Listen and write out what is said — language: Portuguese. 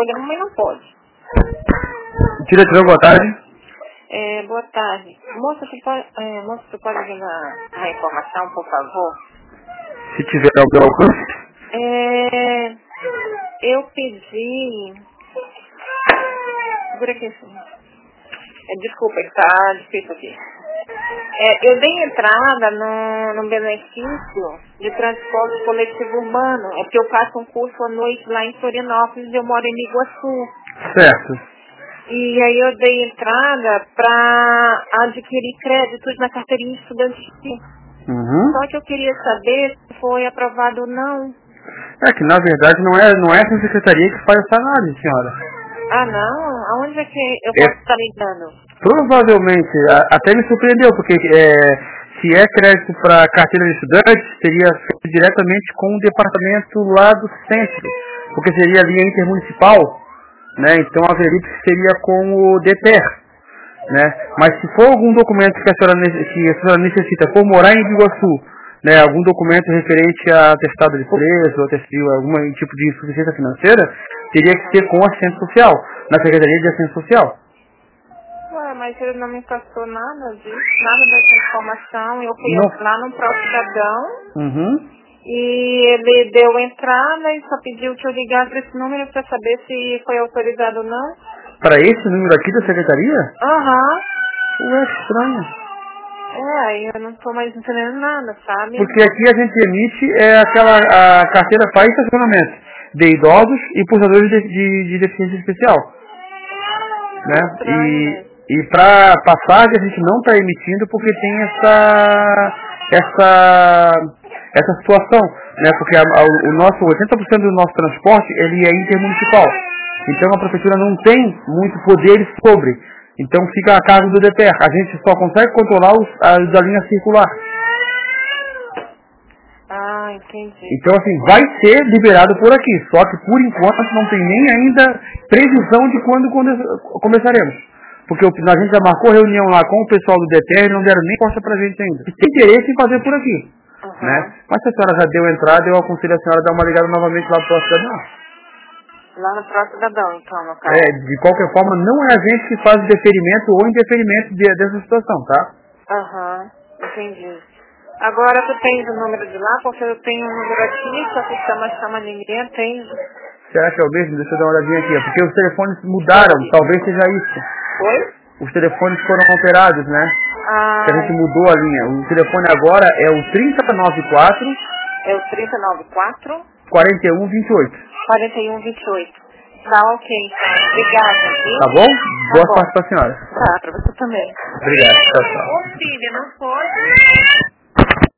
programa, mas não pode. Diretor, boa tarde. Boa tarde. Moça, você pode vir na informação, por favor? Se tiver algum alcance. Eu pedi... Segura aqui, desculpa, está difícil aqui. Eu dei entrada no benefício de transporte coletivo urbano. É porque eu faço um curso à noite lá em Florianópolis e eu moro em Iguaçu. Certo. E aí eu dei entrada para adquirir créditos na carteirinha estudantil. Só que eu queria saber se foi aprovado ou não. É que na verdade não é essa secretaria que faz essa análise, senhora. Ah, não? Aonde é que eu posso estar ligando? Provavelmente, até me surpreendeu, porque se é crédito para carteira de estudante, seria feito diretamente com o departamento lá do centro, porque seria a linha intermunicipal, né? Então a verídica seria com o DPR, né? Mas se for algum documento que a senhora necessita por morar em Iguaçu, né, algum documento referente a atestado de pobreza, ou algum tipo de insuficiência financeira, teria que ser com assistente social, na Secretaria de Assistência Social. Ué, mas ele não me passou nada disso, nada dessa informação. Eu fui lá no próprio cidadão e ele deu entrada e só pediu que eu ligasse para esse número para saber se foi autorizado ou não. Para esse número aqui da Secretaria? Ué, que estranho. Eu não estou mais entendendo nada, sabe? Porque aqui a gente emite a carteira para estacionamento de idosos e portadores de deficiência especial. Né? E para passagem a gente não está emitindo porque tem essa situação, né? Porque o nosso 80% do nosso transporte ele é intermunicipal. Então a prefeitura não tem muito poder sobre. Então fica a cargo do DPR. A gente só consegue controlar da linha circular. Entendi. Então assim, vai ser liberado por aqui. Só que por enquanto não tem nem ainda previsão de quando começaremos. Porque a gente já marcou reunião lá com o pessoal do DPR e não deram nem resposta pra gente ainda. Tem interesse em fazer por aqui. Né? Mas se a senhora já deu entrada, eu aconselho a senhora a dar uma ligada novamente lá pro cidadão. Lá no próximo cidadão, então, no caso. De qualquer forma, não é a gente que faz deferimento ou indeferimento dessa situação, tá? Entendi. Agora tu tens o número de lá, porque eu tenho um número aqui, só que chama ninguém, atende. Será que é o mesmo? Deixa eu dar uma olhadinha aqui. Porque os telefones mudaram, talvez seja isso. Oi? Os telefones foram alterados, né? Que a gente mudou a linha. O telefone agora é o 3094... É o 3094... 4128. 4128. Tá, ok. Obrigada. Viu? Tá bom? Boa sorte pra senhora. Tá, pra você também. Obrigado. Tchau, tchau. Ô filha, não pode.